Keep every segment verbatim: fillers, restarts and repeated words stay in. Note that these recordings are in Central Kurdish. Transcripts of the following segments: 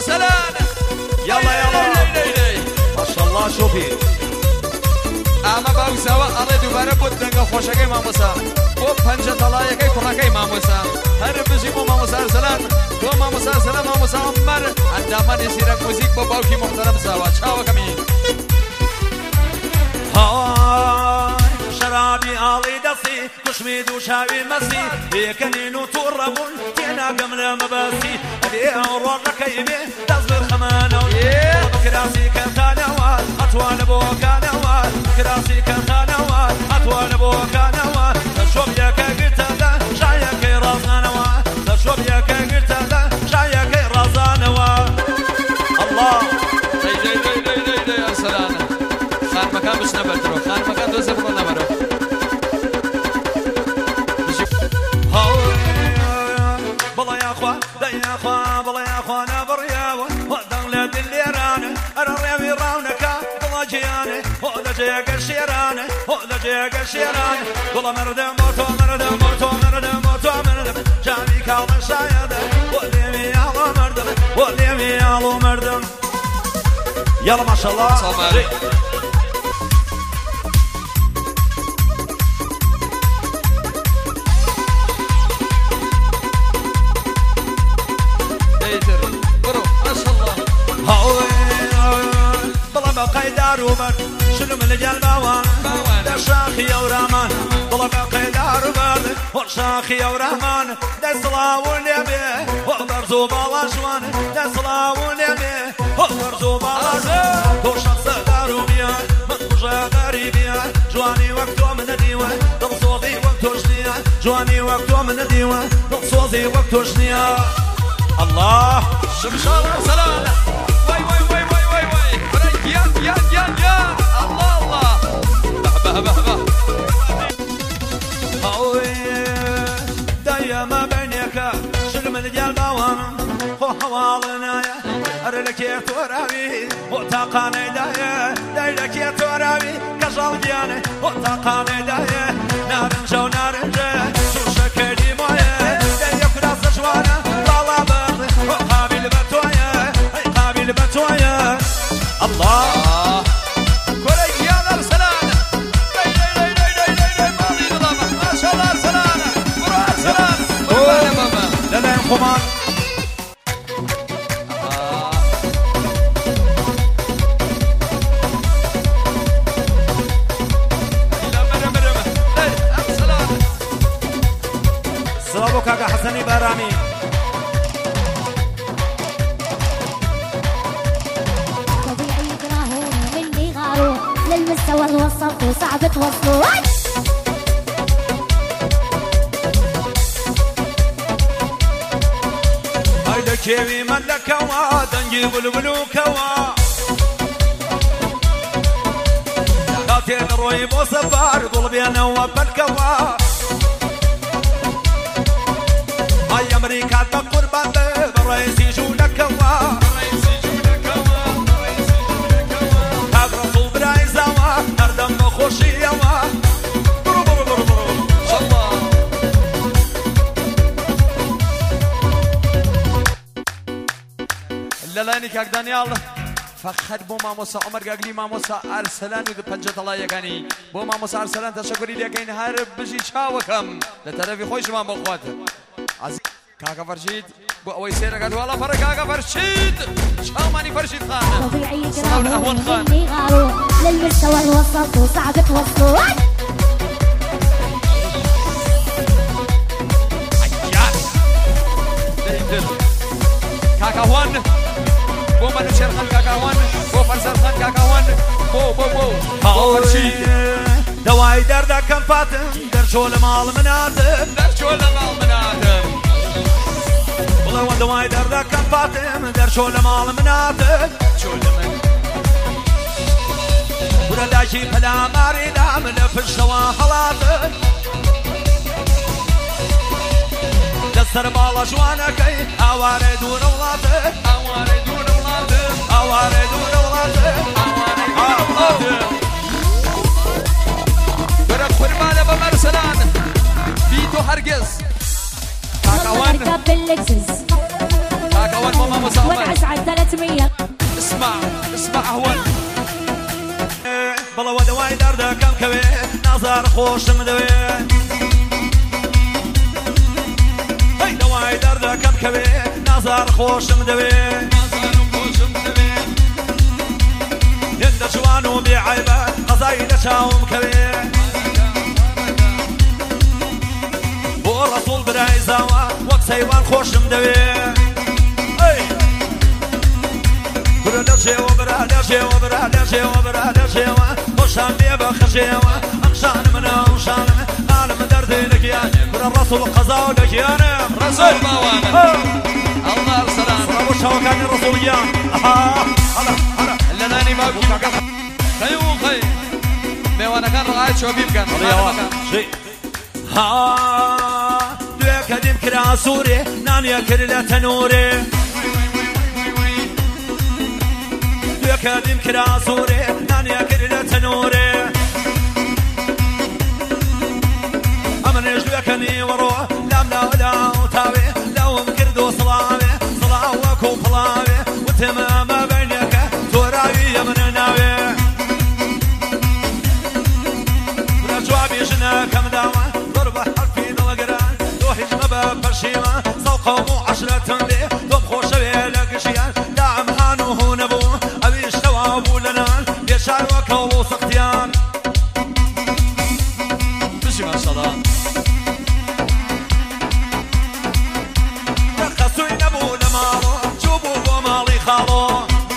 أرسلان يلا يلا ما شاء الله شوفي أما باوساوا أريد وبربط دنگا خوشگی ماموسا بو پنجه طلایه کی کلاکی ماموسا هر بزی مو ماموسا أرسلان تو ماموسا أرسلان ماموسا عمر اندامان سیرک موزیک با باوکی محترم ساوا چاو کمی شرابي آلي دسي كشميد وشاوي مسي يكنين وتوربون تينا قمل مباسي أدي أورور ركيبي تزبر خمانو كراسي كان خانوات أطوان بوكا نوات كراسي كان خانوات أطوان بوكا نوات تشوف ياكا قرتا شايك رازانوات تشوف ياكا قرتا شايك رازانوات الله دي دي دي دي دي دي يا سلام خان مكان بش نبردرو خان مكان دو زفر نبرو بلا يا اخوان دا يا اخوان بلا يا اخوان برياوه ودن لد الليرانه انا ريمي راونكا بلا جيانه هذا جيك الشيرانه هذا جيك الشيرانه بلا مردم موتو مردم موتو مردم موتو مردم جامي كاظم شايده وليمي يا مردم وليمي يا مردم يلا ما شاء الله صبري قيدار وبر شنو من الجال باوان دا شاخي ورامان طلب قيدار وبر وشاخي ورحمان دا صلاة والنبي وقدر زوب الاشوان دا صلاة والنبي وقدر زوب الاشوان تو شخص داروميا من بجا غريبيا جواني وقتو من ديوان ضبصوضي وقتو شنيا جواني وقتو من ديوان ضبصوضي وقتو شنيا الله شمشار سلام واي واي واي واي واي واي يا يا يا يا الله الله بهبه بهبه هوي دايما بينك شل من الجال باوانا خو حوالنا يا ارلك يا ترابي وتقاني دايا دايلك يا ترابي كشال دياني وتقاني دايا نارن جو نارن جو شو شكلي مويه دايا كراس شوانا طالع برضي وقابل بتويا قابل بتويا الله كوري يا أرسلان داي داي داي داي داي داي مالي نظامك ما شاء الله أرسلان برو أرسلان بابا بابا لا لا خمان سلام كاكا حسني بارامي للمستوى الوسط وصعب توصلوا هيدا كيفي ملكوا دنجي بلبلو كوا قاتل روي بو سفار قلبي انا وبالكوا هاي امريكا بقربان بالرئيس يجونا كوا نردم خوشی یما برو برو برو برو الله لالانی که دانیال فقط بو ماموسا عمر گاگلی ماموسا أرسلان و پنجه الله یگانی بو ماموسا أرسلان تشکری لیکن هر بجی چاوکم لطرفی خوش ما بخوات عزیز كاكا فرشيد بو اوي سيرة قالوا والله فرق كاكا فرشيد شاو ماني فرشيد خان طبيعي جراهم اللي غاروا للمستوى الوسط وصعب توصلوا كاكا هون بو منو شرخان كاكا هون بو فرسان خان كاكا هون بو بو بو بو فرشيد دواي دردا كم فاتم درشو المال من آدم درشو المال من آدم والله دواي دردا كم فاتم درشو المال من آدم شو لمن ولا داشي بلا ماري دام لفش وحلاتم دستر بالا جوانكي اواري دون ولاتم اواري دون ولاتم اواري دون ولاتم اواري دون ولاتم برا قربانة بمرسلان بيتو هرقز كاكاوان كاك أول ماما موسى عمر ونعس ثلاثمية. اسمع اسمع أهون بلا ودواي دردا كم كوي نظر خوش مدوي هاي دواي دردا كم كوي نظر خوش مدوي نظر خوش مدوي يند جوانو بعيبه قصايد شاوم كوي والرسول براي زوا وقت سيوان خوش مدوي برادر شيوا برادر شيوا برادر شيوا برادر شيوا وشان بيبا خشيوا أمشان من أمشان عالم دردي لك يا برا الرسول قضاء لك يا رسول باوانا الله السلام برا شوكان الرسول يا هلا هلا اللي ناني ما بكي خيو خي بيوانا كان رعاية شوبيب كان شيء ها دوك ديم كرا سوري نانيا كرلا تنوري كادم كرا سوري نانيا كرلا تنوري أمن يجلوكني وروح لام لا ولا وتاوي لو مكردو صلاوي صلاوك وخلاوي وتمام بينك توراوي يا من ناوي برجوابي جنا كم داوة ضرب حرفي دلقران روحي جمبا برشيما صوقهم عشرة تنبي دوب خوش بيلك شيان داعم هانو هو نبو أبو لنان يشعر وكولو سقطيان بشي ما شاء الله تخصوي نبو لمالو شوبو بومالي خالو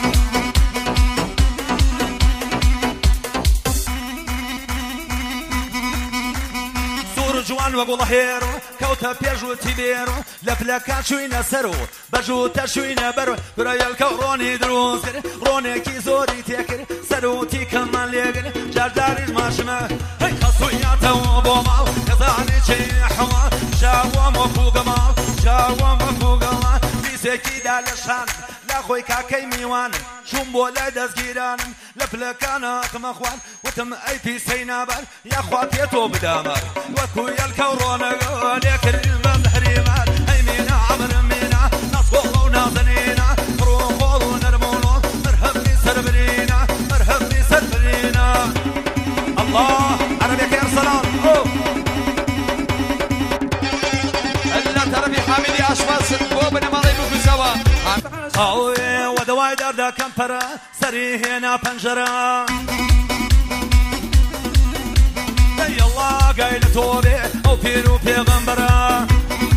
سور جوان وقول هيرو كوتا بيجو تيبيرو لفلكا شوينا سرو بجو تشوينا برو برايا الكوروني دروسر روني كي زوري تيكر سروتي كمان ليقر جارداري ماشما هاي خصوياتا وبوماو يزاني شي حوا جاوا مفوق ماو جاوا مفوق ماو بيسيكي دالشان لا خوي كاكي ميوان شومبو لا دزگيران لفلكانا تمخوان وتم اي في سينابال يا خواتي تو بدامر وكويا الكورونا ليكر المحريمات اي مينا عمر مينا نصبو ونازنينا روحو ونرمونو مرحب لي سربرينا مرحب لي سربرينا الله عربي كير سلام الا تربي حاملي اشواز بوبنا مالي بكو سوا اوه ودواي دردا كمبرا سري هنا بنجرة يا الله قايل توبي او بيرو بيغمبرة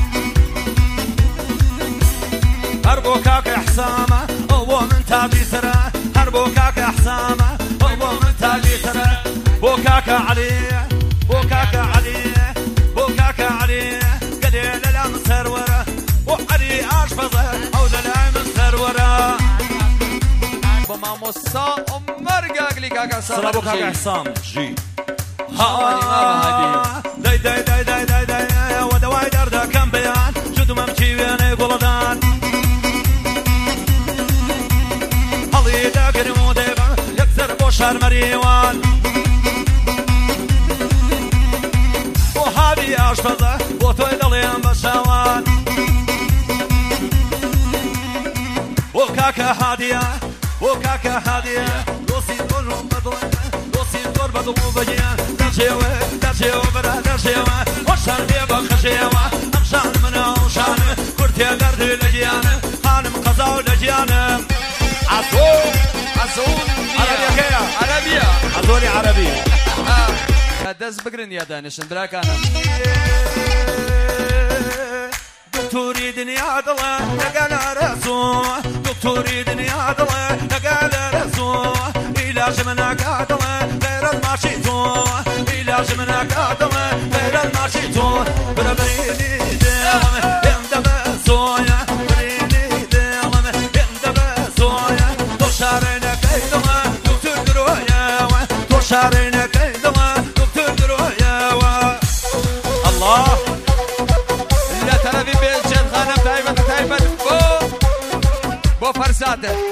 هربو كاك احسامة او من تابي سرا هربو كاك احسامة او من تابي سرا بوكاك عليه بوكاك عليه بوكاك عليه قليل الام سرورة وعلي اشفظه او دلائم السرورة بما موسى عمر قاقلي كاكا سلام كاكا حسام جي ها داي داي داي داي داي داي ودواي دردا كم بيان جدو ممشي وين قلدان هلي داقر موديبا يكسر بوشار مريوان وهابي اشفظه وطوي دليان بشاوان وكاكا هادية وكاكا هادية دوسي دور بدلنا دوسي دور بدلو بجيا درجيوة درجيوة برا درجيوة وشان بيبا خشيوة أمشان منا وشان كرتي درد لجيانا خانم قضاو لجيانا عزول عزول عربية كيا عربية عزولي عربية دز بقرن يا دانشن براك أنا دكتوري دنيا ضلا نقال رأسو دكتوري دنيا ضلا نقال رأسو علاج من قادلا غير الماشيتو علاج من قادلا غير الماشيتو بربريني دلم يندب سويا بريني دلم يندب سويا توشارنا كيدما دكتور درويا توشارنا كيدما دكتور درويا الله لا ترى في بيت خانم دائما دائما بو بو فرزاده